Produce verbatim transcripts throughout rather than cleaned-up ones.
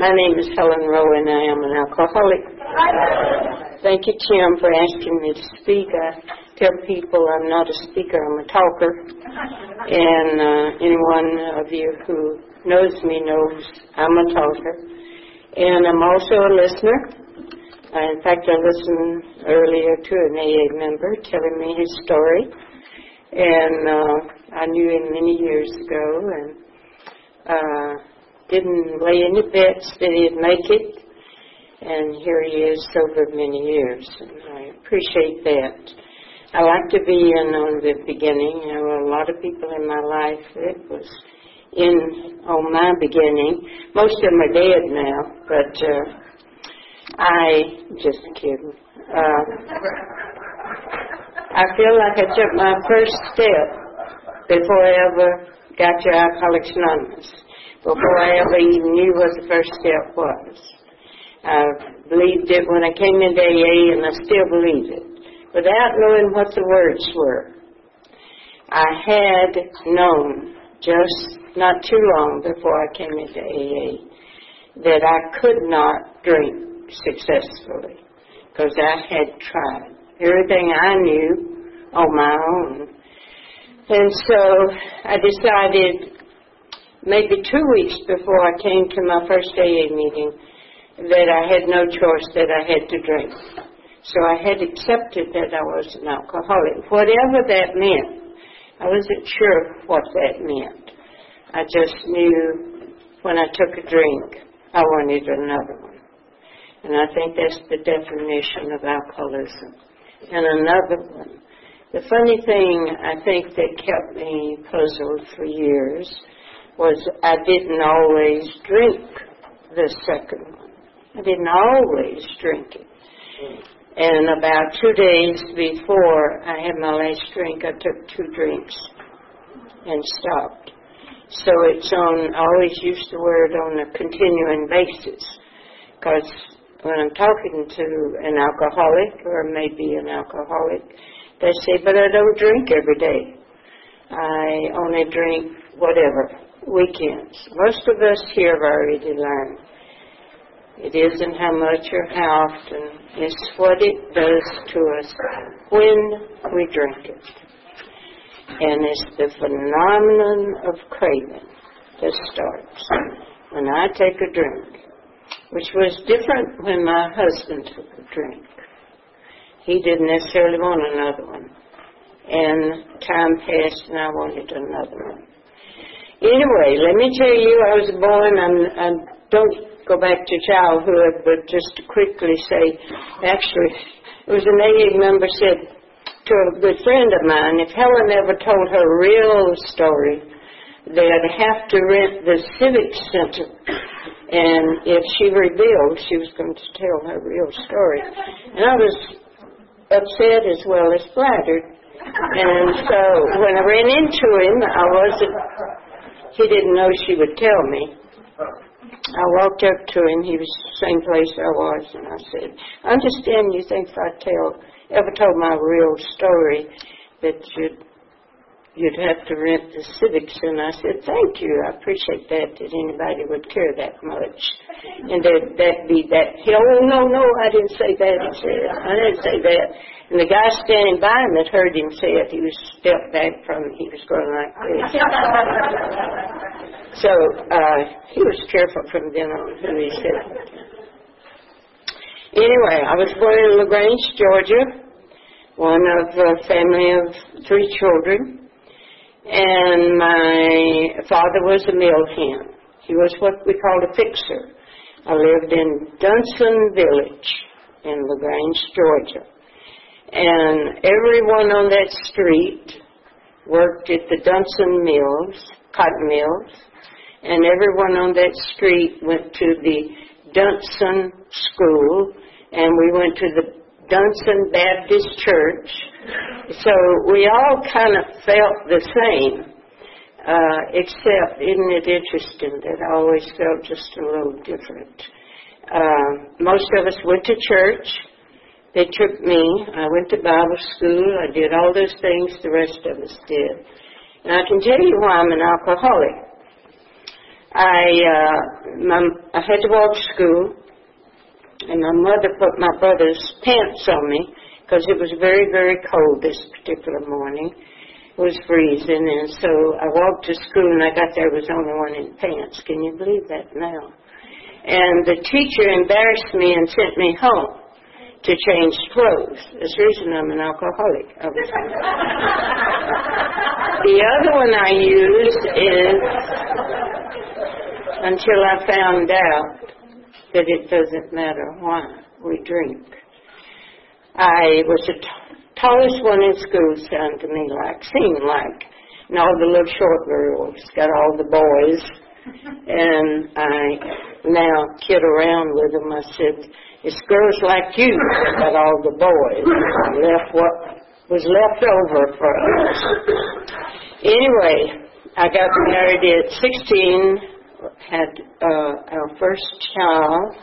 My name is Helen Rowe, and I am an alcoholic. Thank you, Tim, for asking me to speak. I tell people I'm not a speaker, I'm a talker. And uh, anyone of you who knows me knows I'm a talker. And I'm also a listener. Uh, in fact, I listened earlier to an A A member telling me his story. And uh, I knew him many years ago, and uh, didn't lay any bets that he'd make it. And here he is over many years, and I appreciate that. I like to be in on the beginning. There were a lot of people in my life that was in on my beginning. Most of them are dead now, but uh, I, just kidding. Uh, I feel like I took my first step before I ever got to Alcoholics Anonymous, before I ever even knew what the first step was. I believed it when I came into A A, and I still believe it, without knowing what the words were. I had known just not too long before I came into A A that I could not drink successfully, because I had tried everything I knew on my own. And so I decided maybe two weeks before I came to my first A A meeting that I had no choice, that I had to drink. So I had accepted that I was an alcoholic. Whatever that meant, I wasn't sure what that meant. I just knew when I took a drink, I wanted another one. And I think that's the definition of alcoholism. And another one. The funny thing, I think, that kept me puzzled for years was I didn't always drink the second one. I didn't always drink it. And about two days before I had my last drink, I took two drinks and stopped. So it's on, I always use the word on a continuing basis, because when I'm talking to an alcoholic, or maybe an alcoholic, they say, but I don't drink every day. I only drink whatever, weekends. Most of us here have already learned. It isn't how much or how often, it's what it does to us when we drink it. And it's the phenomenon of craving that starts when I take a drink, which was different when my husband took a drink. He didn't necessarily want another one. And time passed and I wanted another one. Anyway, let me tell you, I was born, I'm, I don't go back to childhood, but just to quickly say, actually, it was an A A member said to a good friend of mine, if Helen ever told her real story, they'd have to rent the Civic Center. And if she revealed, she was going to tell her real story. And I was upset as well as flattered. And so when I ran into him, I wasn't, he didn't know she would tell me. I walked up to him, he was the same place I was, and I said, I understand you think if I tell, ever told my real story that you'd, you'd have to rent the Civics. And I said, thank you, I appreciate that, that anybody would care that much. And that that'd be that, he, oh, no, no, I didn't say that, he said, I didn't say that. And the guy standing by him that heard him say it, he was stepped back from it, he was going like this. So uh, he was careful from then on who he said it to. Anyway, I was born in LaGrange, Georgia, one of a family of three children. And my father was a mill hand. He was what we called a fixer. I lived in Dunson Village in LaGrange, Georgia. And everyone on that street worked at the Dunson Mills, cotton mills. And everyone on that street went to the Dunson School, and we went to the Dunson Baptist Church. So we all kind of felt the same, uh, except, isn't it interesting that I always felt just a little different. Uh, most of us went to church. They took me. I went to Bible school. I did all those things the rest of us did. And I can tell you why I'm an alcoholic. I, uh, my, I had to walk to school, and my mother put my brother's pants on me because it was very, very cold this particular morning. It was freezing, and so I walked to school, and I got there, was the only one in pants. Can you believe that now? And the teacher embarrassed me and sent me home to change clothes. That's the reason I'm an alcoholic. The other one I used is until I found out that it doesn't matter why we drink. I was the t- tallest one in school, sounded to me like, seemed like, and all the little short girls got all the boys, and I now kid around with them. I said, it's girls like you that got all the boys, left what was left over for us. Anyway, I got married at sixteen, had uh, our first child.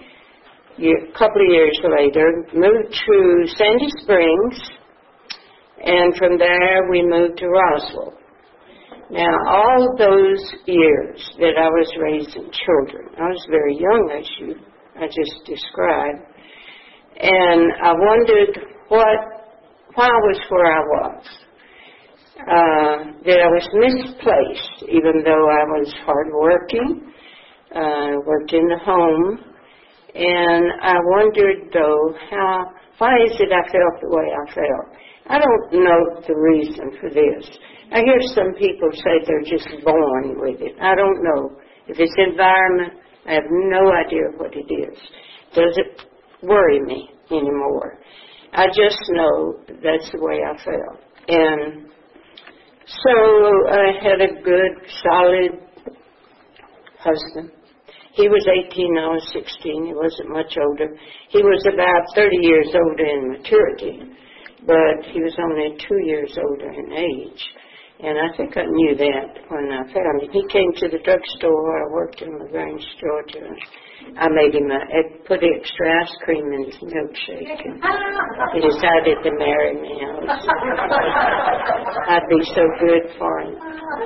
A couple of years later, moved to Sandy Springs, and from there we moved to Roswell. Now, all those years that I was raising children, I was very young, as you I just described, and I wondered what, why I was where I was. Uh, that I was misplaced, even though I was hardworking, uh, worked in the home. And I wondered, though, how, why is it I felt the way I felt? I don't know the reason for this. I hear some people say they're just born with it. I don't know. If it's environment, I have no idea what it is. Does it worry me anymore? I just know that's the way I felt. And so I had a good, solid husband. He was eighteen, I was sixteen. He wasn't much older. He was about thirty years older in maturity, but he was only two years older in age. And I think I knew that when I found him. He came to the drugstore where I worked in LaGrange, Georgia. I made him a, I put extra ice cream in his milkshake. And he decided to marry me. I was, I'd be so good for him.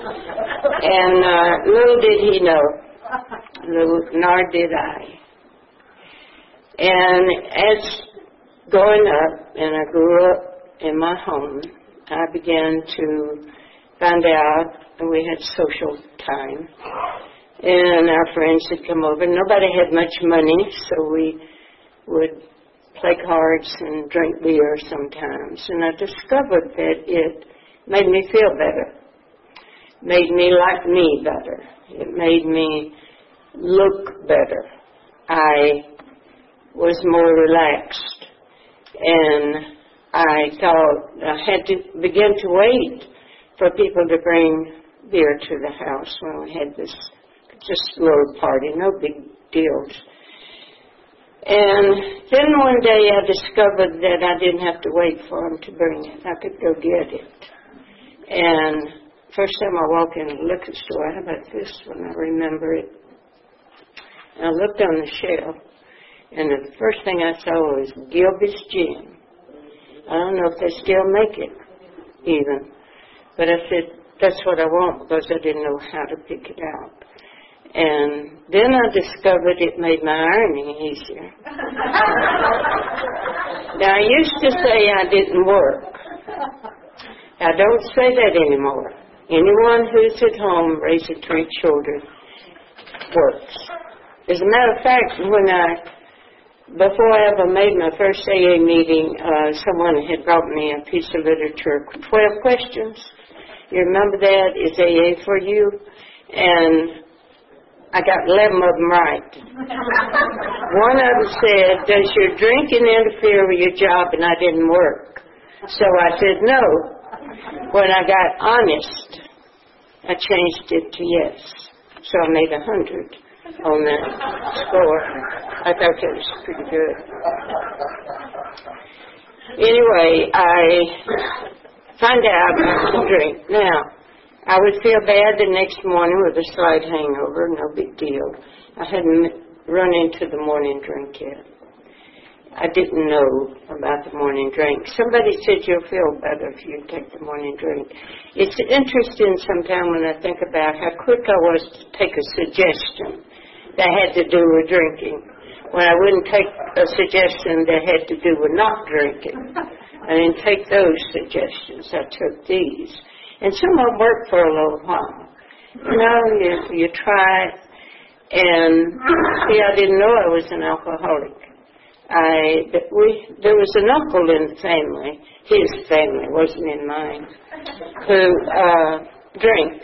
And uh, little did he know, little, nor did I. And as growing up, and I grew up in my home, I began to find out, and we had social time, and our friends would come over. Nobody had much money, so we would play cards and drink beer sometimes. And I discovered that it made me feel better, made me like me better. It made me look better. I was more relaxed, and I thought I had to begin to wait for people to bring beer to the house when we had this just little party, no big deals. And then one day I discovered that I didn't have to wait for them to bring it. I could go get it. And first time I walked in a liquor store, how about this one? I remember it. And I looked on the shelf, and the first thing I saw was Gilby's Gin. I don't know if they still make it, even. But I said, that's what I want, because I didn't know how to pick it out. And then I discovered it made my ironing easier. Now, I used to say I didn't work. I don't say that anymore. Anyone who's at home raising three children works. As a matter of fact, when I, before I ever made my first A A meeting, uh, someone had brought me a piece of literature, twelve questions. You remember that? Is A A for you? And I got eleven of them right. One of them said, does your drinking interfere with your job? And I didn't work. So I said no. When I got honest, I changed it to yes. So I made a hundred on that score. I thought that was pretty good. Anyway, I find out not to drink. Now, I would feel bad the next morning with a slight hangover, no big deal. I hadn't run into the morning drink yet. I didn't know about the morning drink. Somebody said you'll feel better if you take the morning drink. It's interesting sometimes when I think about how quick I was to take a suggestion that had to do with drinking, when I wouldn't take a suggestion that had to do with not drinking. I didn't take those suggestions. I took these. And some of them worked for a little while. You know, you, you try it, and see, I didn't know I was an alcoholic. I, we, there was an uncle in the family, his family, wasn't in mine, who uh, drank.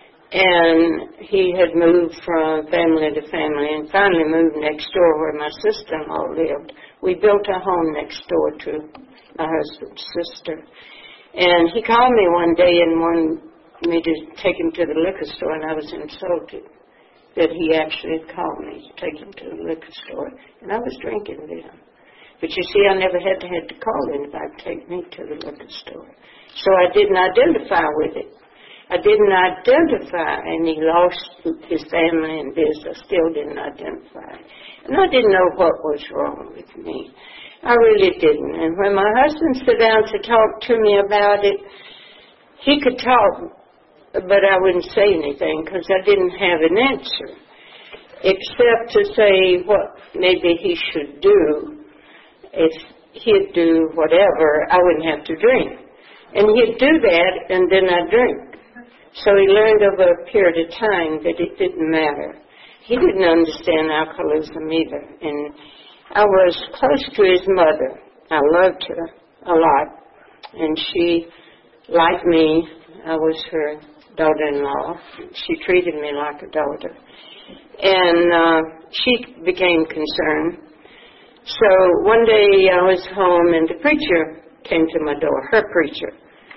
And he had moved from family to family and finally moved next door where my sister-in-law lived. We built a home next door to my husband's sister. And he called me one day and wanted me to take him to the liquor store, and I was insulted that he actually had called me to take him to the liquor store. And I was drinking then. But you see, I never had to have to call anybody to take me to the liquor store. So I didn't identify with it. I didn't identify, and he lost his family and this. I still didn't identify. And I didn't know what was wrong with me. I really didn't. And when my husband sat down to talk to me about it, he could talk, but I wouldn't say anything because I didn't have an answer, except to say what maybe he should do. If he'd do whatever, I wouldn't have to drink. And he'd do that, and then I'd drink. So he learned over a period of time that it didn't matter. He didn't understand alcoholism either. And I was close to his mother. I loved her a lot. And she, like me, I was her daughter-in-law. She treated me like a daughter. And uh, she became concerned. So one day I was home and the preacher came to my door, her preacher.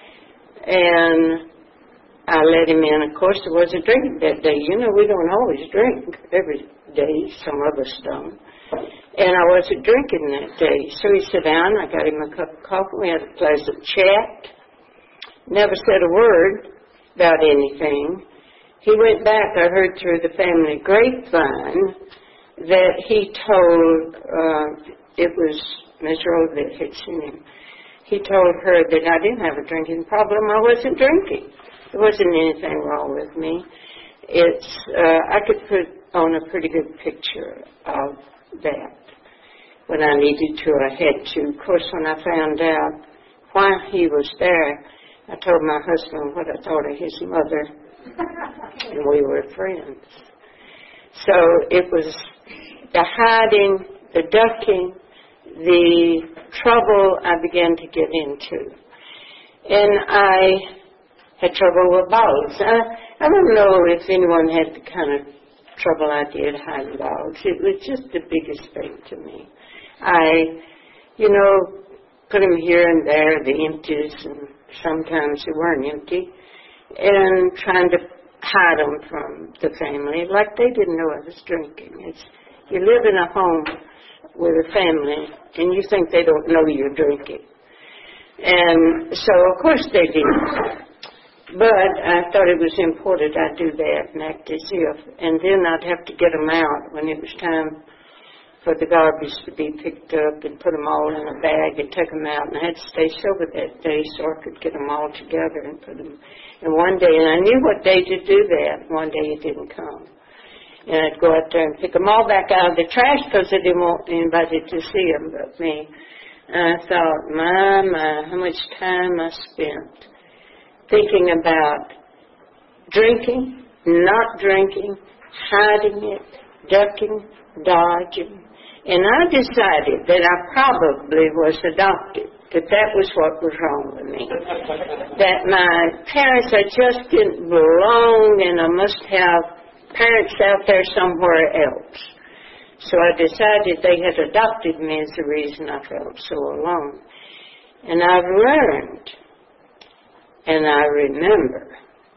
And I let him in. Of course, there wasn't drinking that day. You know, we don't always drink every day. Some of us don't. And I wasn't drinking that day. So he sat down. I got him a cup of coffee. We had a pleasant chat. Never said a word about anything. He went back, I heard through the family grapevine, that he told, uh, it was Miss Rose that had seen him. He told her that I didn't have a drinking problem. I wasn't drinking. There wasn't anything wrong with me. It's, uh, I could put on a pretty good picture of that when I needed to, I had to. Of course, when I found out why he was there, I told my husband what I thought of his mother, and we were friends. So it was the hiding, the ducking, the trouble I began to get into. And I had trouble with bottles. I, I don't know if anyone had the kind of trouble I did hiding bottles. It was just the biggest thing to me. I, you know, put them here and there, the empties, and sometimes they weren't empty, and trying to hide them from the family, like they didn't know I was drinking. It's, you live in a home with a family, and you think they don't know you're drinking. And so, of course, they didn't. But I thought it was important I do that and act as if. And then I'd have to get them out when it was time for the garbage to be picked up and put them all in a bag and take them out. And I had to stay sober that day so I could get them all together and put them in one day. And I knew what day to do that. One day it didn't come. And I'd go out there and pick them all back out of the trash because I didn't want anybody to see them but me. And I thought, my, my, how much time I spent thinking about drinking, not drinking, hiding it, ducking, dodging. And I decided that I probably was adopted, that that was what was wrong with me. That my parents, I just didn't belong, and I must have parents out there somewhere else. So I decided they had adopted me as the reason I felt so alone. And I've learned, and I remember,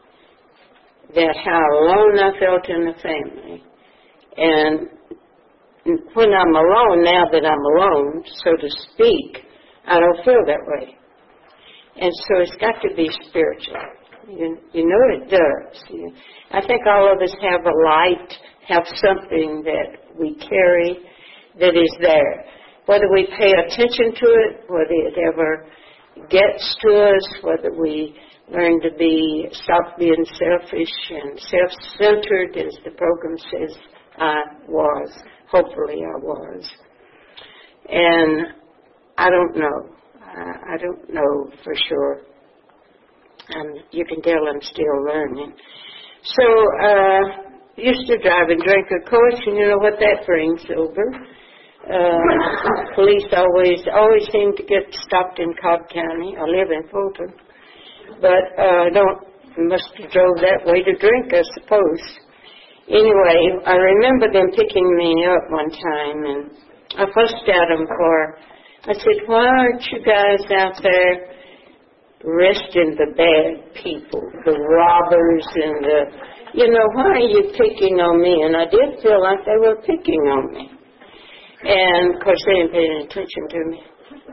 that how alone I felt in the family. And when I'm alone, now that I'm alone, so to speak, I don't feel that way. And so it's got to be spiritual. You, you know it does. You, I think all of us have a light, have something that we carry that is there. whether we pay attention to it, whether it ever gets to us, whether we learn to be, stop being selfish and self-centered, as the program says I was. Hopefully I was. And I don't know. I, I don't know for sure. And you can tell I'm still learning. So, uh, used to drive and drink, of course, and you know what that brings over. Uh, police always, always seem to get stopped in Cobb County. I live in Fulton. But, uh, don't, must have drove that way to drink, I suppose. Anyway, I remember them picking me up one time, and I fussed at them for, I said, why aren't you guys out there arresting the bad people, the robbers and the, you know, why are you picking on me? And I did feel like they were picking on me. And, of course, they didn't pay any attention to me.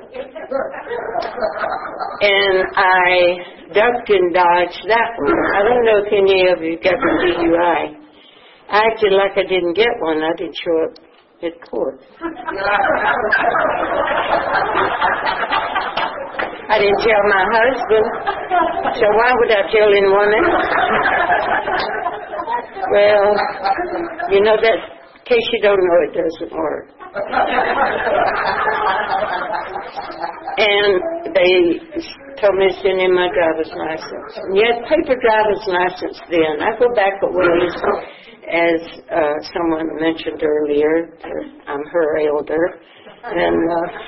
And I ducked and dodged that one. I don't know if any of you got the D U I. I acted like I didn't get one. I didn't show up at court. I didn't tell my husband, so why would I tell anyone else? Well, you know that, in case you don't know, it doesn't work. And they told me to send in my driver's license. And you had paper driver's license then. I go back a ways, as uh, someone mentioned earlier. I'm her elder. And,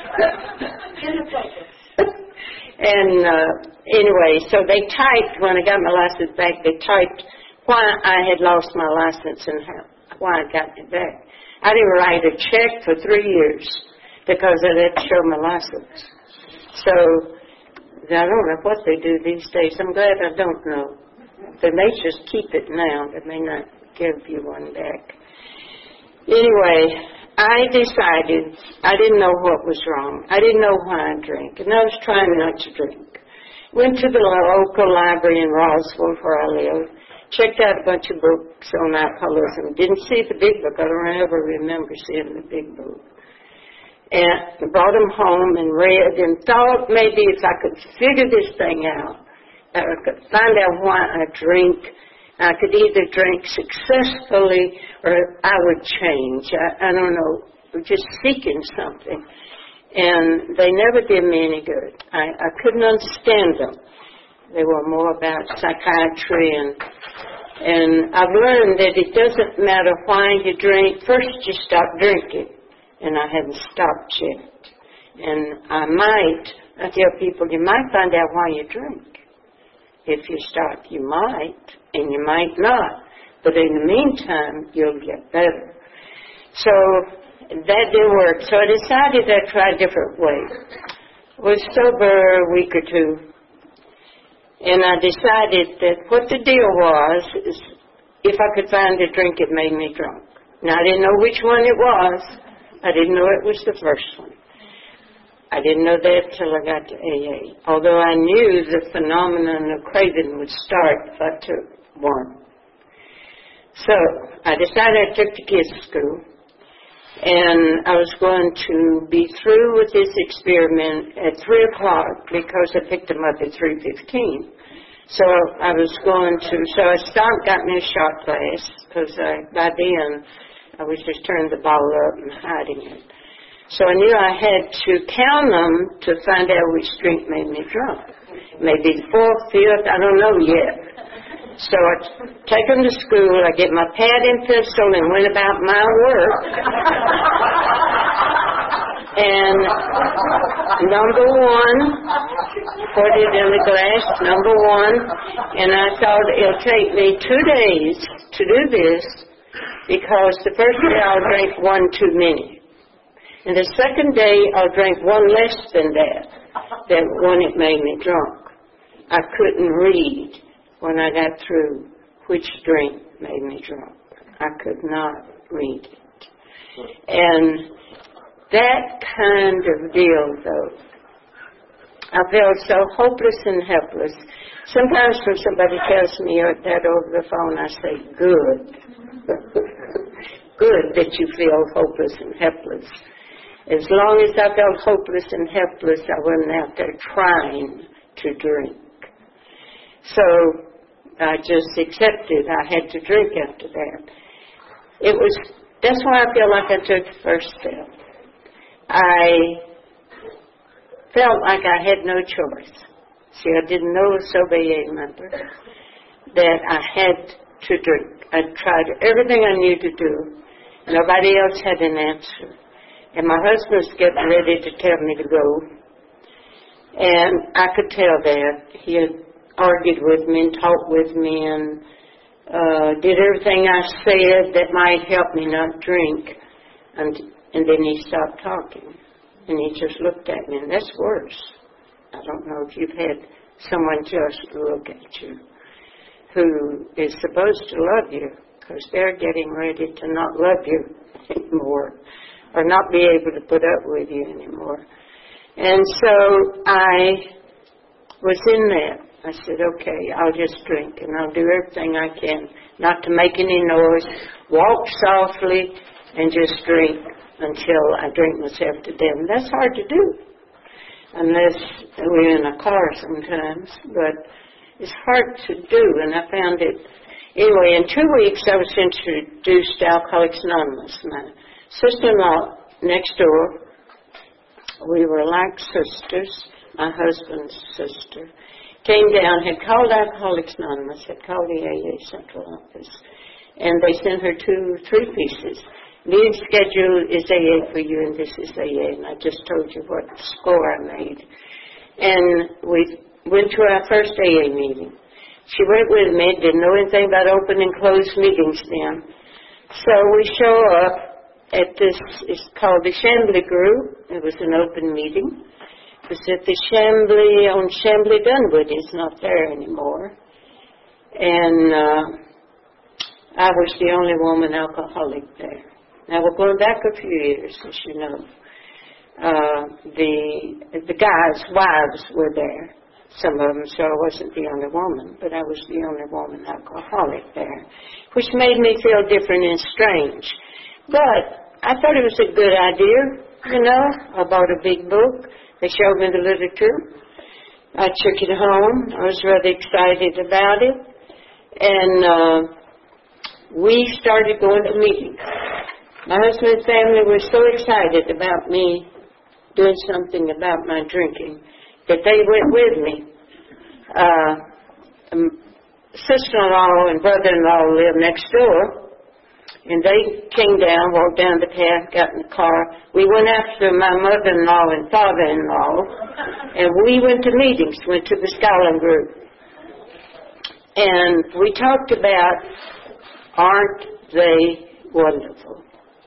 uh, and uh, anyway, so they typed, when I got my license back, they typed why I had lost my license and how, why I got it back. I didn't write a check for three years because I had to show my license. So, I don't know what they do these days. I'm glad I don't know. They may just keep it now. They may not give you one back. Anyway, I decided I didn't know what was wrong. I didn't know why I drank, and I was trying not to drink. Went to the local library in Roswell where I live. Checked out a bunch of books on alcoholism. Didn't see the big book. I don't ever remember seeing the big book. And brought them home and read and thought maybe if I could figure this thing out, I could find out why I drink, I could either drink successfully or I would change. I, I don't know, just seeking something. And they never did me any good. I, I couldn't understand them. They were more about psychiatry, and and I've learned that it doesn't matter why you drink. First, you stop drinking, and I haven't stopped yet. And I might, I tell people, you might find out why you drink. If you stop, you might, and you might not. But in the meantime, you'll get better. So that didn't work. So I decided I'd try a different way. I was sober a week or two. And I decided that what the deal was is if I could find a drink, it made me drunk. Now, I didn't know which one it was. I didn't know it was the first one. I didn't know that till I got to A A. Although I knew the phenomenon of craving would start if I took one. So I decided I took the kids to school. And I was going to be through with this experiment at three o'clock because I picked them up at three fifteen. So I was going to, so I stopped, got me a shot glass because I, by then I was just turning the bottle up and hiding it. So I knew I had to count them to find out which drink made me drunk. Maybe the fourth, fifth, I don't know yet. So I take them to school, I get my pad and pencil and went about my work. And number one, put it in the glass, number one, and I thought it'll take me two days to do this because the first day I'll drink one too many. And the second day I'll drink one less than that, than when it made me drunk. I couldn't read when I got through which drink made me drunk. I could not read it. And that kind of deal, though, I felt so hopeless and helpless. Sometimes when somebody tells me that over the phone, I say, good. Good that you feel hopeless and helpless. As long as I felt hopeless and helpless, I wasn't out there trying to drink. So I just accepted I had to drink after that. It was, that's why I feel like I took the first step. I felt like I had no choice. See, I didn't know a sober A A member, that I had to drink. I tried everything I knew to do. Nobody else had an answer. And my husband was getting ready to tell me to go. And I could tell that. He had argued with me and talked with me and uh, did everything I said that might help me not drink. And, and then he stopped talking. And he just looked at me, and that's worse. I don't know if you've had someone just look at you who is supposed to love you, because they're getting ready to not love you anymore or not be able to put up with you anymore. And so I was in that. I said, okay, I'll just drink, and I'll do everything I can not to make any noise, walk softly, and just drink until I drink myself to death. And that's hard to do unless we're in a car sometimes, but it's hard to do, and I found it. Anyway, in two weeks I was introduced to Alcoholics Anonymous. My sister-in-law next door, we were like sisters, my husband's sister, came down, had called Alcoholics Anonymous, had called the A A Central Office, and they sent her two three pieces. Meeting schedule is A A for you, and this is A A, and I just told you what score I made. And we went to our first A A meeting. She went with me, didn't know anything about open and closed meetings then. So we show up at this, it's called the Chambly Group. It was an open meeting. It was at the Chambly, on Chambly Dunwoody. It's not there anymore. And uh, I was the only woman alcoholic there. Now, we're going back a few years, as you know. Uh, the the guys' wives were there, some of them, so I wasn't the only woman, but I was the only woman alcoholic there, which made me feel different and strange. But I thought it was a good idea, you know. I bought a big book. They showed me the literature. I took it home. I was rather excited about it. And uh, we started going to meetings. My husband's family was so excited about me doing something about my drinking that they went with me. Uh, um, sister-in-law and brother-in-law lived next door, and they came down, walked down the path, got in the car. We went after my mother-in-law and father-in-law, and we went to meetings, went to the Scotland group. And we talked about, aren't they wonderful?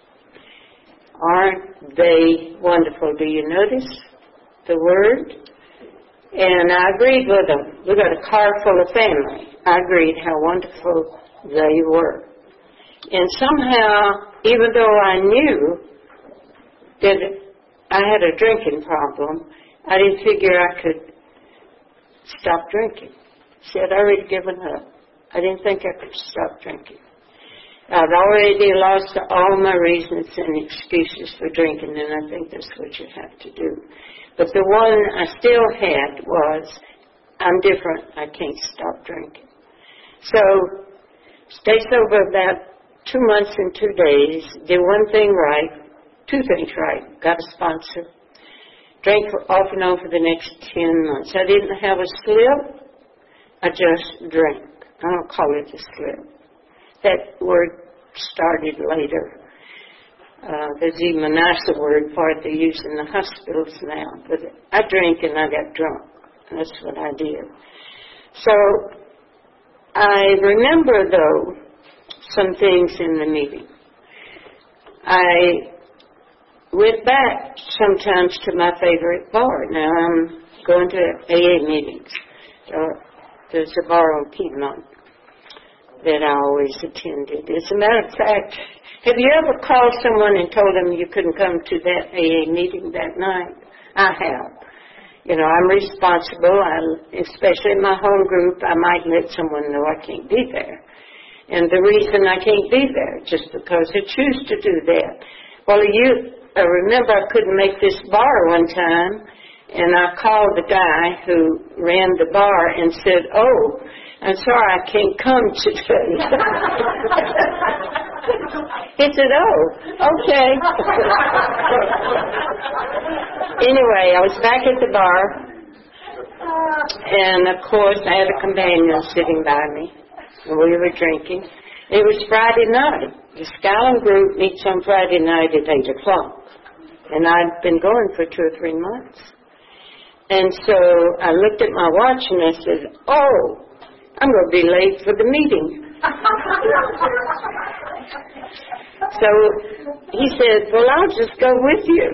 Aren't they wonderful? Do you notice the word? And I agreed with them. We got a car full of family. I agreed how wonderful they were. And somehow, even though I knew that I had a drinking problem, I didn't figure I could stop drinking. See, I'd already given up. I didn't think I could stop drinking. I've already lost all my reasons and excuses for drinking, and I think that's what you have to do. But the one I still had was, I'm different, I can't stop drinking. So, stay sober about two months and two days, did one thing right, two things right, got a sponsor, drank off and on for the next ten months. I didn't have a slip, I just drank. I don't call it a slip. That word started later. Uh, there's even a nicer word for it they use in the hospitals now. But I drank and I got drunk. That's what I did. So I remember, though, some things in the meeting. I went back sometimes to my favorite bar. Now I'm going to A A meetings. So there's a bar on Piedmont that I always attended. As a matter of fact, have you ever called someone and told them you couldn't come to that A A meeting that night? I have. You know, I'm responsible, I, especially in my home group, I might let someone know I can't be there. And the reason I can't be there, just because I choose to do that. Well, you, I remember I couldn't make this bar one time, and I called the guy who ran the bar and said, "Oh, I'm sorry, I can't come today." He said, "Oh, okay." Anyway, I was back at the bar, and of course I had a companion sitting by me, and we were drinking. It was Friday night. The Skyland group meets on Friday night at eight o'clock, and I'd been going for two or three months. And so I looked at my watch and I said, "Oh, I'm going to be late for the meeting." So he said, "Well, I'll just go with you."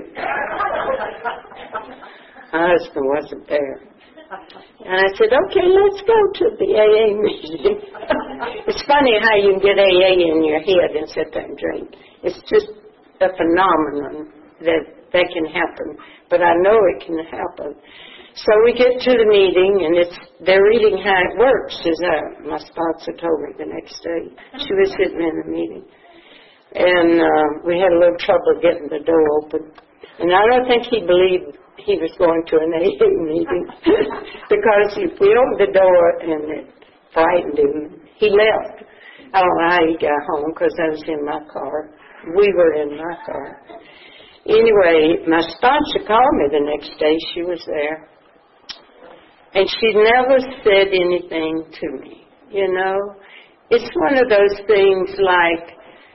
My husband wasn't there. And I said, "Okay, let's go to the A A meeting." It's funny how you can get A A in your head and sit there and drink. It's just a phenomenon that that can happen. But I know it can happen. So we get to the meeting, and it's they're reading how it works, as uh, my sponsor told me the next day. She was sitting in the meeting. And uh, we had a little trouble getting the door open. And I don't think he believed he was going to an A A meeting because if we opened the door and it frightened him, he left. I don't know how he got home because I was in my car. We were in my car. Anyway, my sponsor called me the next day. She was there. And she never said anything to me, you know. It's one of those things like,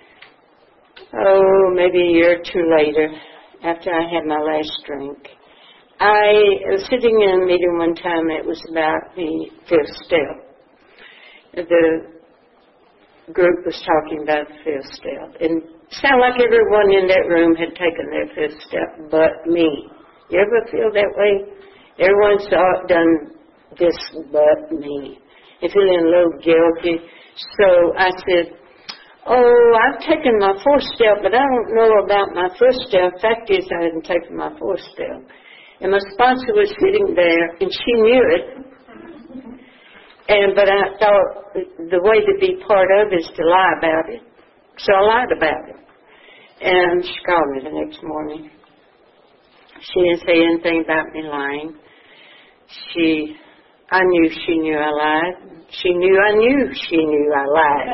oh, maybe a year or two later, after I had my last drink, I was sitting in a meeting one time. It was about the fifth step. The group was talking about the fifth step. And it sounded like everyone in that room had taken their fifth step but me. You ever feel that way? Everyone's done this but me. And feeling a little guilty. So I said, "Oh, I've taken my fourth step, but I don't know about my first step. Fact is, I hadn't taken my fourth step." And my sponsor was sitting there, and she knew it. And but I thought the way to be part of is to lie about it. So I lied about it. And she called me the next morning. She didn't say anything about me lying. She, I knew she knew I lied. She knew I knew she knew I lied.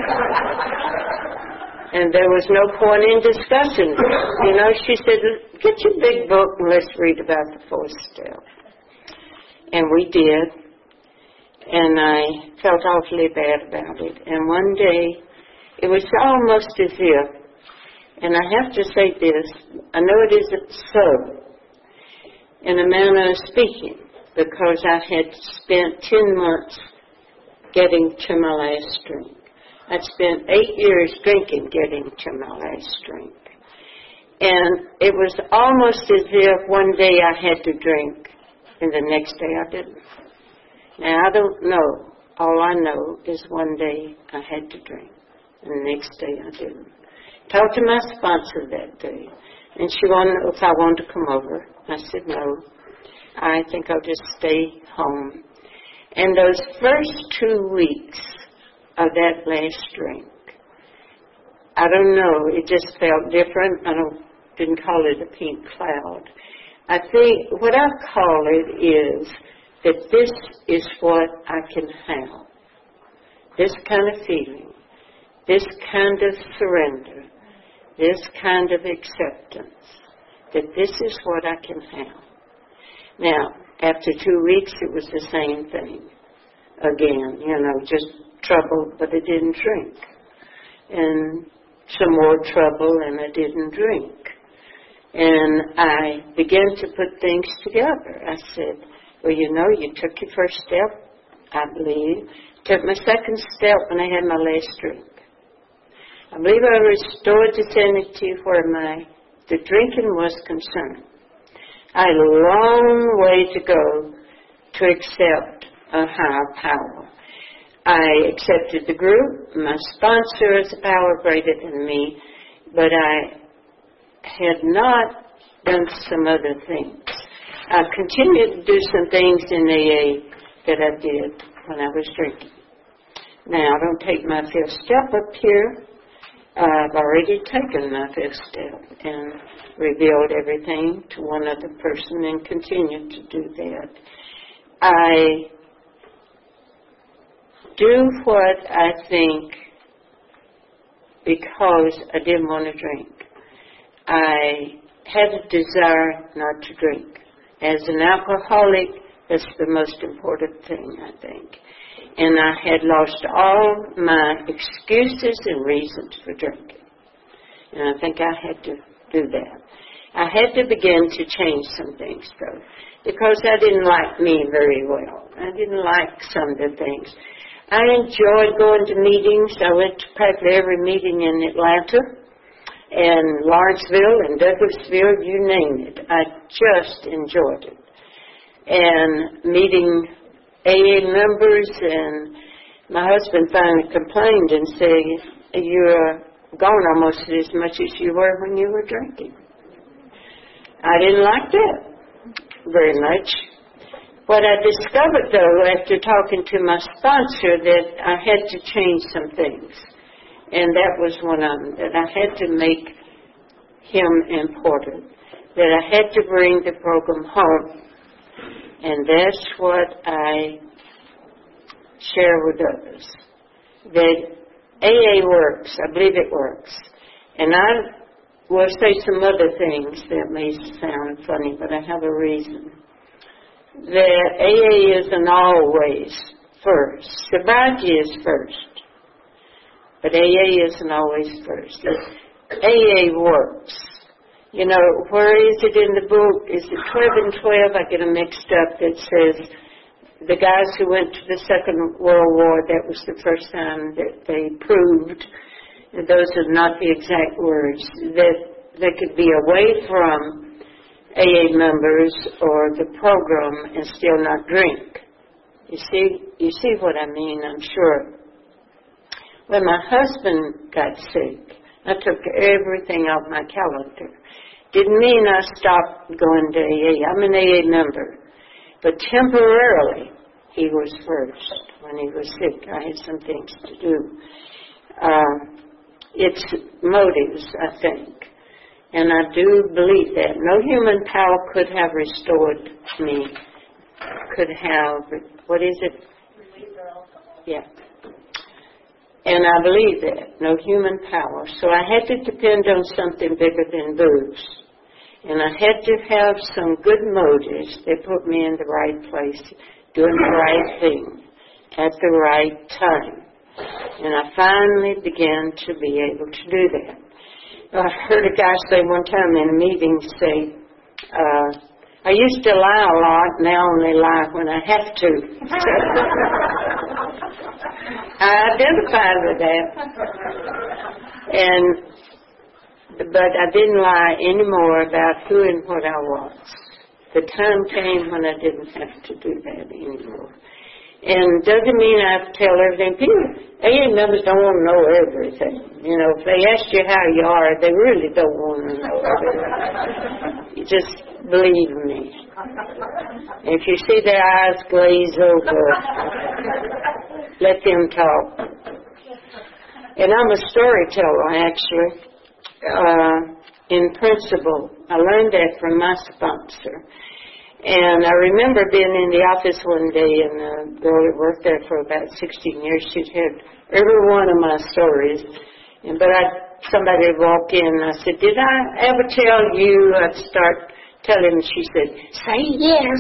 And there was no point in discussing it. You know, she said, "Get your big book and let's read about the fourth step." And we did. And I felt awfully bad about it. And one day, it was almost as if, and I have to say this, I know it isn't so, in a manner of speaking, because I had spent ten months getting to my last drink. I'd spent eight years drinking, getting to my last drink. And it was almost as if one day I had to drink, and the next day I didn't. Now, I don't know. All I know is one day I had to drink, and the next day I didn't. Talked to my sponsor that day, and she wanted to know if I wanted to come over. I said no. I think I'll just stay home. And those first two weeks of that last drink, I don't know, it just felt different. I don't didn't call it a pink cloud. I think what I call it is that this is what I can have. This kind of feeling, this kind of surrender, this kind of acceptance, that this is what I can have. Now, after two weeks, it was the same thing. Again, you know, just trouble, but I didn't drink. And some more trouble, and I didn't drink. And I began to put things together. I said, well, you know, you took your first step, I believe. Took my second step when I had my last drink. I believe I restored the sanity where my the drinking was concerned. I had a long way to go to accept a higher power. I accepted the group, my sponsor as a power greater than me, but I had not done some other things. I continued to do some things in A A that I did when I was drinking. Now, I don't take my fifth step up here, I've already taken my fifth step and revealed everything to one other person and continue to do that. I do what I think because I didn't want to drink. I had a desire not to drink. As an alcoholic, that's the most important thing, I think. And I had lost all my excuses and reasons for drinking. And I think I had to do that. I had to begin to change some things, though, because I didn't like me very well. I didn't like some of the things. I enjoyed going to meetings. I went to practically every meeting in Atlanta and Lawrenceville and Douglasville, you name it. I just enjoyed it. And meeting A A members, and my husband finally complained and said, you're gone almost as much as you were when you were drinking. I didn't like that very much. What I discovered, though, after talking to my sponsor, that I had to change some things. And that was one of them, that I had to make him important, that I had to bring the program home. And that's what I share with others, that A A works. I believe it works. And I will say some other things that may sound funny, but I have a reason. That A A isn't always first. Sobriety is first. But A A isn't always first. A A works. You know, where is it in the book? Is it twelve and twelve? I get them mixed up. That says the guys who went to the Second World War, that was the first time that they proved, and those are not the exact words, that they could be away from A A members or the program and still not drink. You see, you see what I mean, I'm sure. When my husband got sick, I took everything off my calendar. Didn't mean I stopped going to A A. I'm an A A member. But temporarily, he was first when he was sick. I had some things to do. Uh, it's motives, I think. And I do believe that. No human power could have restored me, could have, what is it? Yeah. And I believe that. No human power. So I had to depend on something bigger than booze. And I had to have some good motives that put me in the right place, doing the right thing at the right time. And I finally began to be able to do that. I heard a guy say one time in a meeting, say, uh, I used to lie a lot, now I only lie when I have to. I identified with that. And, but I didn't lie anymore about who and what I was. The time came when I didn't have to do that anymore. And doesn't mean I have to tell everything. People, A A members don't want to know everything. You know, if they ask you how you are, they really don't want to know everything. You just believe me. If you see their eyes glaze over, let them talk. And I'm a storyteller, actually, uh, in principle. I learned that from my sponsor. And I remember being in the office one day, and a girl that worked there for about sixteen years, she'd had every one of my stories. And, but I, somebody would walk in, and I said, did I ever tell you? I'd start telling, and she said, say yes.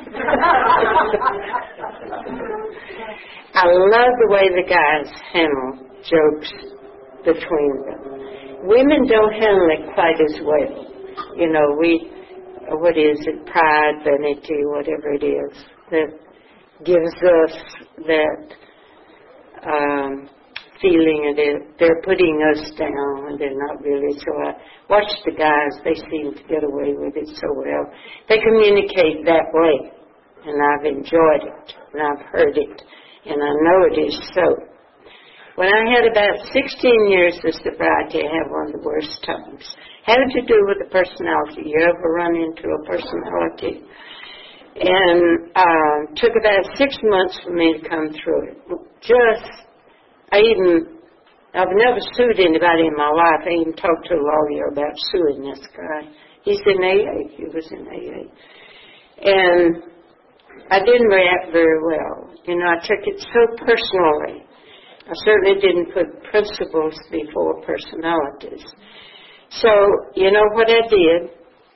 I love the way the guys handle jokes between them. Women don't handle it quite as well. You know, we... what is it, pride, vanity, whatever it is, that gives us that um, feeling that they're putting us down and they're not really. So I watch the guys, they seem to get away with it so well. They communicate that way, and I've enjoyed it, and I've heard it, and I know it is so. When I had about sixteen years of sobriety, I had one of the worst times. Had to do with the personality. You ever run into a personality? And uh, took about six months for me to come through it. Just, I even I've never sued anybody in my life. I even talked to a lawyer about suing this guy. He's in A A. He was in A A. And I didn't react very well. You know, I took it so personally. I certainly didn't put principles before personalities. So, you know what I did?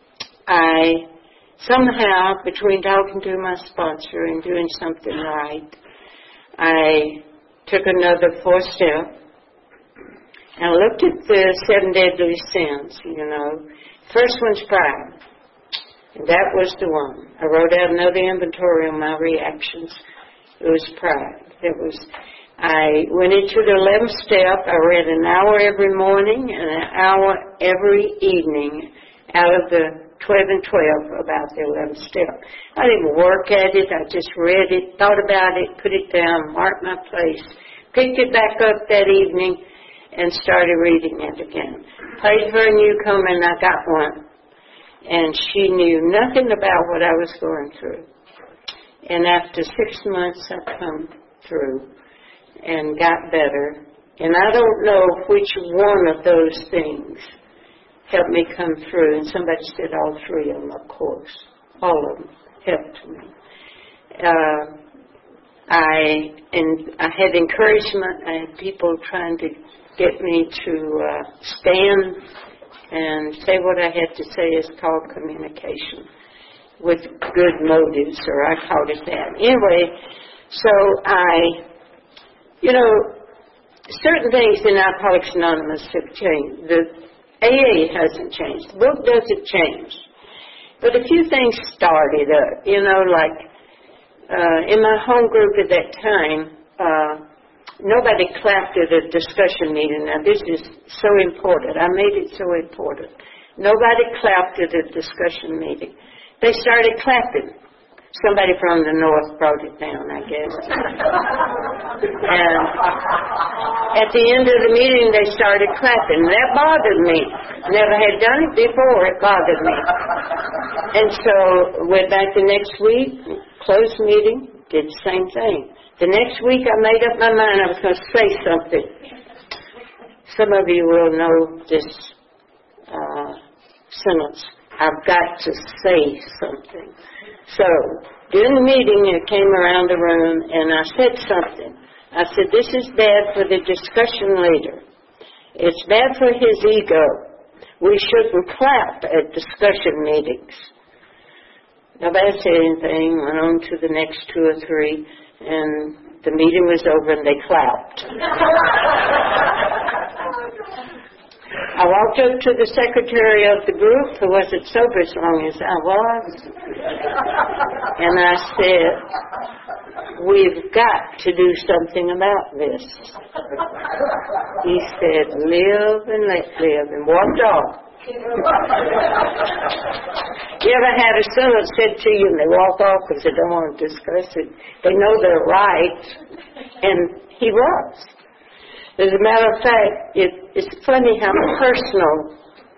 I somehow, between talking to my sponsor and doing something right, I took another four step. And I looked at the seven deadly sins, you know. First one's pride. And that was the one. I wrote out another inventory on my reactions. It was pride. It was, I went into the eleventh step. I read an hour every morning and an hour every evening out of the twelve and twelve about the eleventh step. I didn't work at it. I just read it, thought about it, put it down, marked my place, picked it back up that evening, and started reading it again. Prayed for a newcomer, and I got one. And she knew nothing about what I was going through. And after six months, I come through and got better. And I don't know which one of those things helped me come through. And somebody said all three of them, of course. All of them helped me. Uh, I and I had encouragement. I had people trying to get me to uh, stand and say what I had to say is called communication with good motives, or I called it that. Anyway, so I, you know, certain things in Alcoholics Anonymous have changed. The A A hasn't changed. The book doesn't change. But a few things started up, you know, like uh, in my home group at that time, uh, nobody clapped at a discussion meeting. Now, this is so important. I made it so important. Nobody clapped at a discussion meeting. They started clapping. Somebody from the north brought it down, I guess. And at the end of the meeting, they started clapping. That bothered me. Never had done it before. It bothered me. And so, went back the next week, closed meeting, did the same thing. The next week, I made up my mind I was going to say something. Some of you will know this uh, sentence. I've got to say something. So, during the meeting, I came around the room, and I said something. I said, this is bad for the discussion leader. It's bad for his ego. We shouldn't clap at discussion meetings. Nobody said anything, went on to the next two or three, and the meeting was over and they clapped. I walked up to the secretary of the group, who wasn't sober as long as I was, and I said, we've got to do something about this. He said, live and let live, and walked off. You ever had a son that said to you and they walk off because they don't want to discuss it? They know they're right, and he was. As a matter of fact, it, it's funny how personal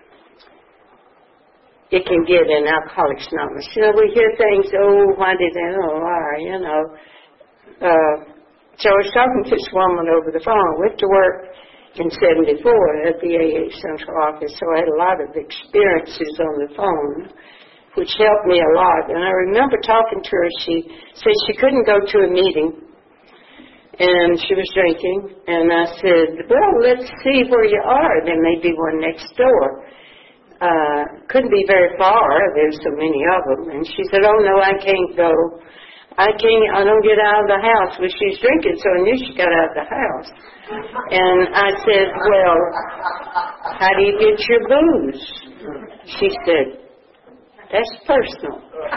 it can get in Alcoholics Anonymous. You know, we hear things, oh, why did they, oh, why, you know. Uh, so I was talking to this woman over the phone. I went to work in seventy-four at the A A Central Office, so I had a lot of experiences on the phone, which helped me a lot. And I remember talking to her. She said she couldn't go to a meeting, and she was drinking. And I said, well, let's see where you are. There may be one next door. Uh, couldn't be very far. There's so many of them. And she said, oh, no, I can't go. I can't, I don't get out of the house. Well, she's drinking, so I knew she got out of the house. And I said, well, how do you get your booze? She said, that's personal.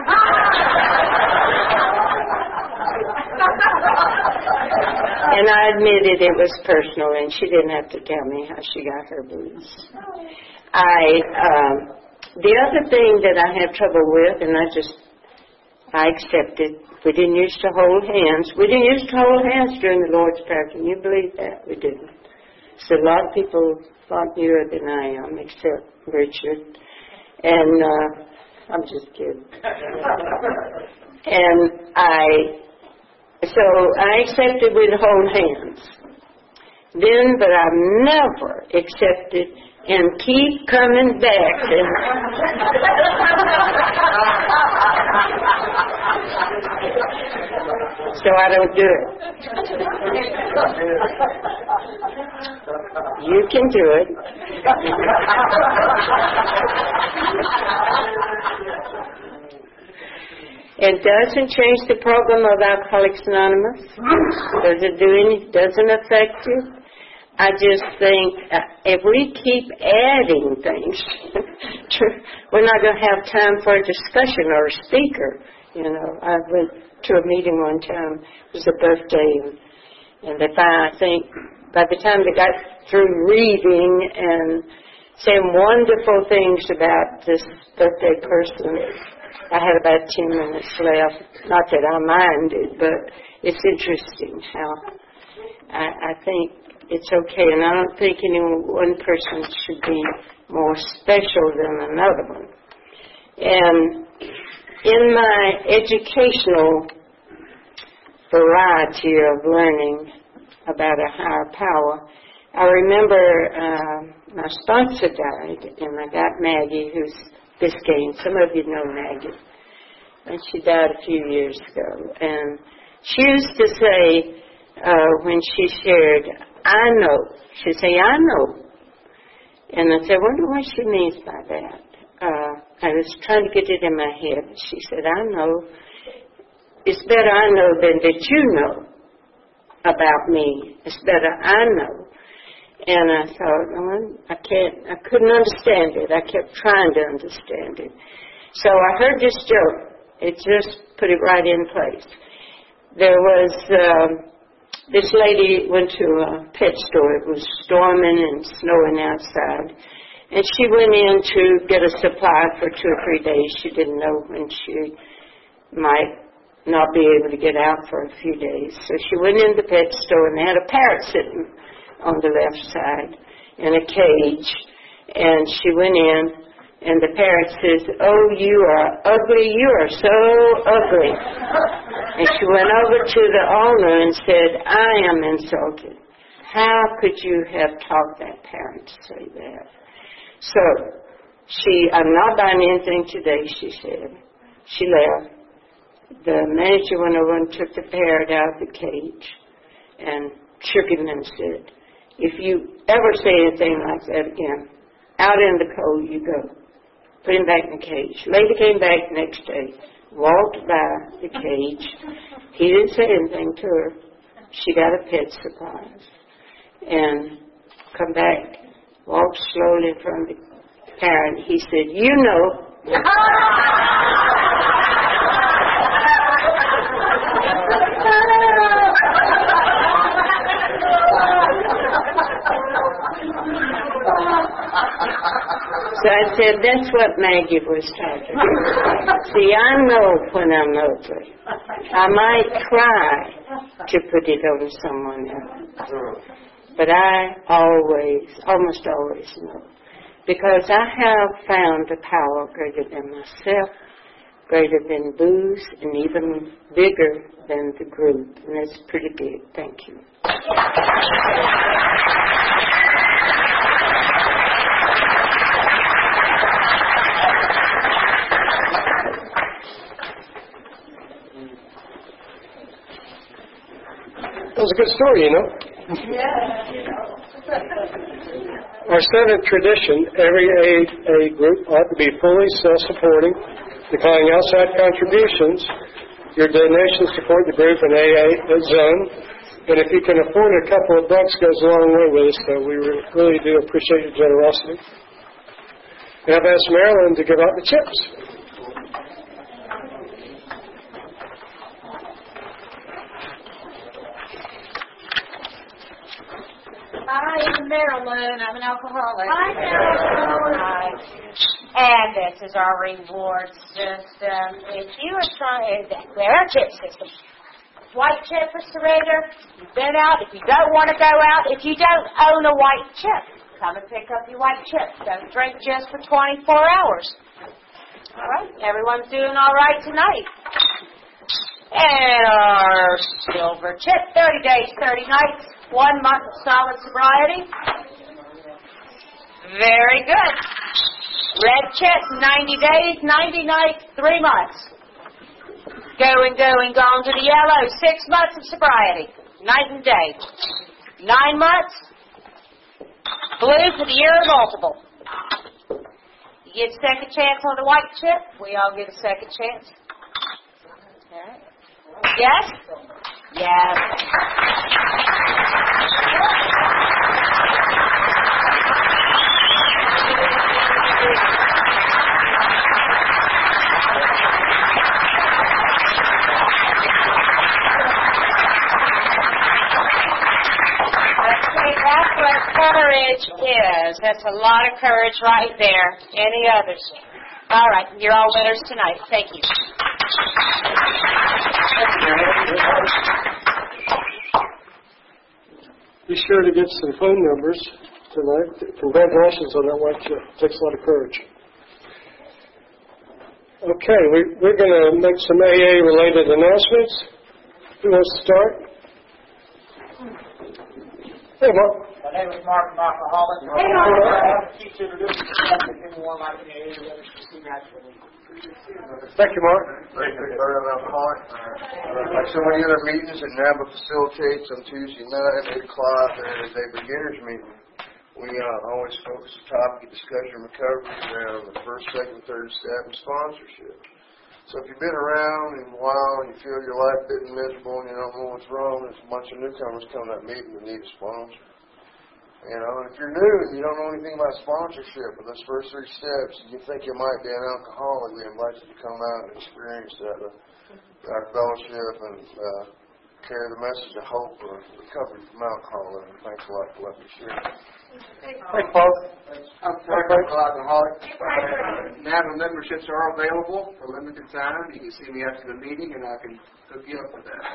And I admitted it was personal, and she didn't have to tell me how she got her booze. I, um, the other thing that I have trouble with, and I just, I accepted, we didn't used to hold hands. We didn't used to hold hands during the Lord's Prayer. Can you believe that? We didn't. So a lot of people a lot newer than I am, except Richard. And uh, I'm just kidding. And I, so I accepted we'd hold hands. then, but I've never accepted and keep coming back. And so I don't do it. You can do it. It doesn't change the program of Alcoholics Anonymous. Does it do any? Doesn't affect you? I just think uh, if we keep adding things, to, we're not going to have time for a discussion or a speaker. You know, I went to a meeting one time. It was a birthday, and, and they found, I think, by the time they got through reading and saying wonderful things about this birthday person, I had about ten minutes left. Not that I minded, but it's interesting how I, I think it's okay, and I don't think any one person should be more special than another one. And in my educational variety of learning about a higher power, I remember uh, my sponsor died, and I got Maggie, who's Biscayne. Some of you know Maggie. And she died a few years ago. And she used to say, uh, when she shared, I know. She'd say, I know. And I said, I wonder what she means by that. Uh, I was trying to get it in my head. She said, I know. It's better I know than that you know about me. It's better I know. And I thought, oh, I can't, I couldn't understand it. I kept trying to understand it. So I heard this joke. It just put it right in place. There was, um, this lady went to a pet store. It was storming and snowing outside. And she went in to get a supply for two or three days. She didn't know when she might not be able to get out for a few days. So she went in the pet store, and they had a parrot sitting on the left side in a cage. And she went in, and the parrot says, oh, you are ugly. You are so ugly. And she went over to the owner and said, I am insulted. How could you have taught that parrot to say that? So, she, I'm not buying anything today, she said. She left. The manager went over and took the parrot out of the cage and shook him and said, if you ever say anything like that again, out in the cold you go. Put him back in the cage. Lady came back the next day, walked by the cage. He didn't say anything to her. She got a pet surprise. And come back, walked slowly in front of the parrot. He said, you know. So I said, that's what Maggie was talking about. See, I know when I'm ugly. I might try to put it on someone else. But I always, almost always know. Because I have found a power greater than myself, greater than booze, and even bigger than the group. And that's pretty big. Thank you. That was a good story, you know. Our seventh tradition, every A A group ought to be fully self-supporting, declining outside contributions. Your donations support the group in A A zone. And if you can afford a couple of bucks, goes a long way with us, so we really do appreciate your generosity. And I've asked Marilyn to give out the chips. Hi, I'm Marilyn. I'm an alcoholic. Hi, Marilyn. Hi. And this is our reward system. If you are trying, we're a chip system. White chip for surrender. You've been out. If you don't want to go out, if you don't own a white chip, come and pick up your white chip. Don't drink just for twenty-four hours. All right. Everyone's doing all right tonight. And our silver chip, thirty days, thirty nights, one month of solid sobriety. Very good. Red chip, ninety days, ninety nights, three months. Going, going, gone to the yellow, six months of sobriety, night and day. Nine months, blue for the year of multiple. You get a second chance on the white chip. We all get a second chance. All right. Yes? Yes. That's what courage is. That's a lot of courage right there. Any others? All right, you're all winners tonight. Thank you. Be sure to get some phone numbers tonight. Congratulations on that white chip. It takes a lot of courage. Okay, we, we're going to make some A A-related announcements. Who wants to start? Hey, Mark. My name is Mark, I'm alcoholic. Hey, Mark. Keep introducing myself if anyone like me, A A, the others can see naturally. Thank you, Mark. Rick McBurn, I'm alcoholic. Like so many other meetings that NABA facilitates on Tuesday night at eight o'clock, there's a beginners meeting. We uh, always focus the topic of discussion and recovery around the first, second, third step and sponsorship. So if you've been around in a while and you feel your life getting miserable and you don't know what's wrong, there's a bunch of newcomers coming to that meeting that need a sponsor. You know, and if you're new and you don't know anything about sponsorship or those first three steps, and you think you might be an alcoholic, we invite you to come out and experience that, uh, our fellowship and uh, carry the message of hope or recovery from alcoholism. Thanks a lot for letting me share. Thanks, Paul. I'm Frank, I'm an alcoholic. Uh, NABA memberships are available for limited time. You can see me after the meeting, and I can hook you up with that.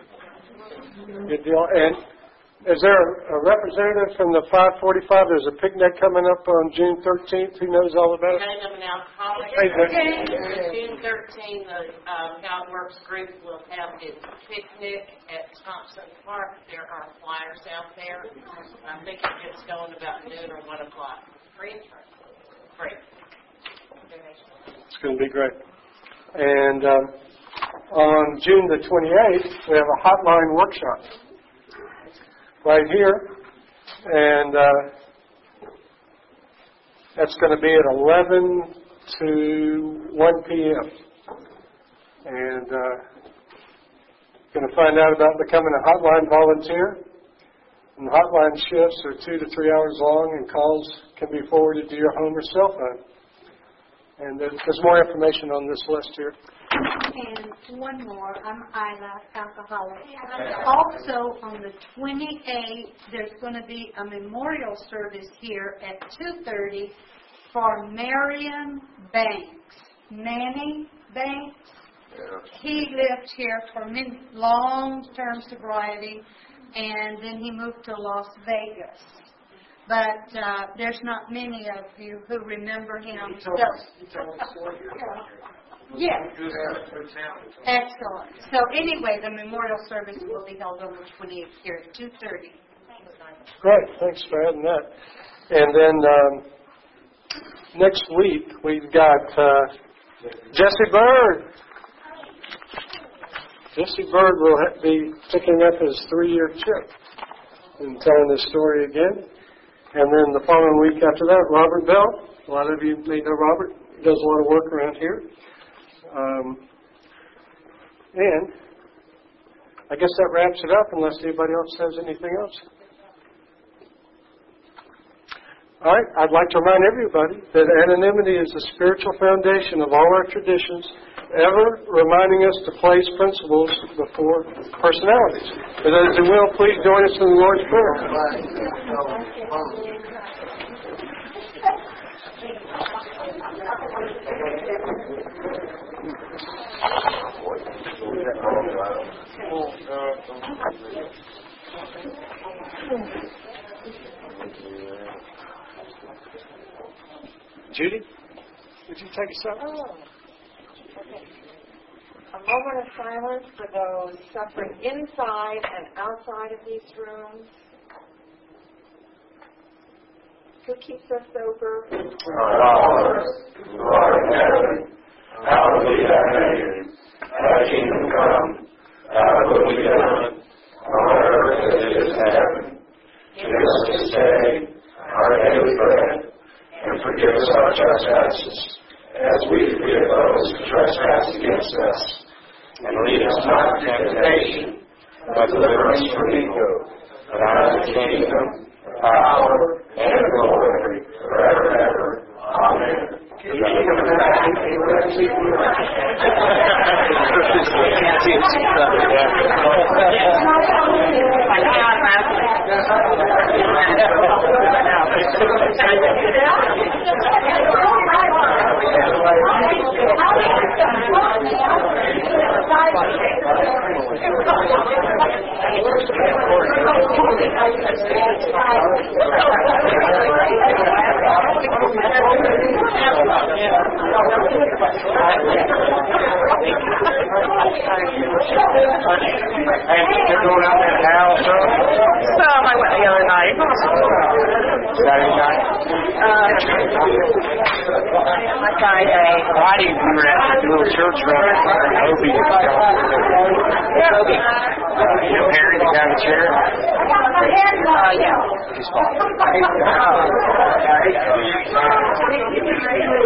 Good deal. And is there a representative from the five forty-five? There's a picnic coming up on June thirteenth. Who knows all about it? Name of an alcoholic. Hey, Vic. June thirteenth, the um, Health Works group will have its picnic at Thompson Park. There are flyers out there. I think it gets going about noon or one o'clock. Free? Free. It's going to be great. And um, on June the twenty-eighth, we have a hotline workshop right here, and uh, that's going to be at eleven to one p.m. And uh, going to find out about becoming a hotline volunteer. And hotline shifts are two to three hours long, and calls can be forwarded to your home or cell phone. And there's, there's more information on this list here. And one more, I'm Isla, alcoholic. Also, on the twenty-eighth, there's going to be a memorial service here at two thirty for Marion Banks. Manny Banks. He lived here for many, long-term sobriety, and then he moved to Las Vegas. But uh, there's not many of you who remember him. He told us, he told us four years ago. Yes. Excellent. So anyway, the memorial service will be held on the twenty-eighth here at two thirty. Great. Thanks for adding that. And then um, next week, we've got uh, Jesse Bird. Jesse Bird will ha- be picking up his three-year chip and telling his story again. And then the following week after that, Robert Bell. A lot of you may know Robert. He does a lot of work around here. Um, and I guess that wraps it up unless anybody else says anything else. All right, I'd like to remind everybody that anonymity is the spiritual foundation of all our traditions, ever reminding us to place principles before personalities. For those who will, please join us in the Lord's Prayer. Judy, would you take us out? a moment of silence for those suffering inside and outside of these rooms. Who keeps us sober? Our Father, who art in heaven, hallowed be thy name. Thy kingdom come, thy will be done, on earth as it is in heaven. Give us this day our daily bread, and forgive us our trespasses, as we forgive those who trespass against us. And lead us not into temptation, but deliver us from evil. For thine is the kingdom, the power, and the glory, forever and ever. Amen. You're going out that house, huh? Some, I went the other night. Saturday night? Uh, I got a... Friday, we were at the little church run. Obie. Yeah, Obie. You know Harry, the guy in the chair? Uh, yeah. His fault.